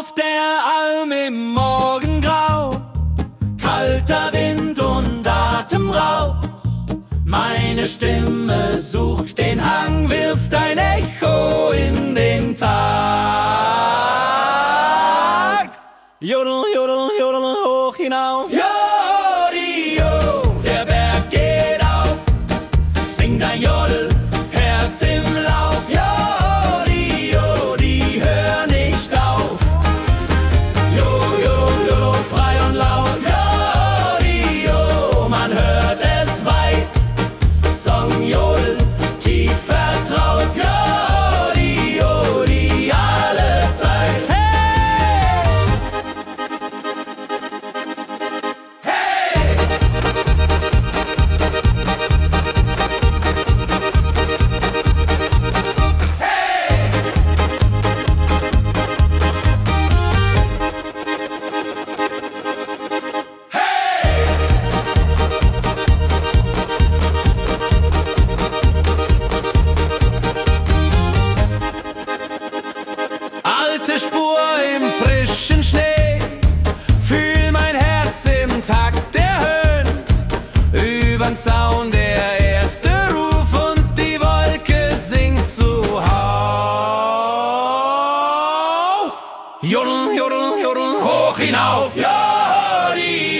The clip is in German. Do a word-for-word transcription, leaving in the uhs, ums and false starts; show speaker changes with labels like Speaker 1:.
Speaker 1: auf der Alm im Morgengrau, kalter Wind und Atemrauch. Meine Stimme sucht den Hang, wirft ein Echo in den Tag. Jodel, jodel, jodel, hoch hinauf. Jodi, jo, der Berg geht auf. Sing dein Jodel, Herz im Lauf. Jodi, jodi, hör nicht auf. Jo, jo, jo, frei und laut. Jodi, jo, man hört es weit. Song, Jodel, tief vertraut. Jodi, jodi, alle Zeit. Alte Spur im frischen Schnee, fühl mein Herz im Takt der Höhen. Übern Zaun der erste Ruf und die Wolke singt zuhauf. Jodeln, jodeln, jodeln, hoch hinauf, ja, die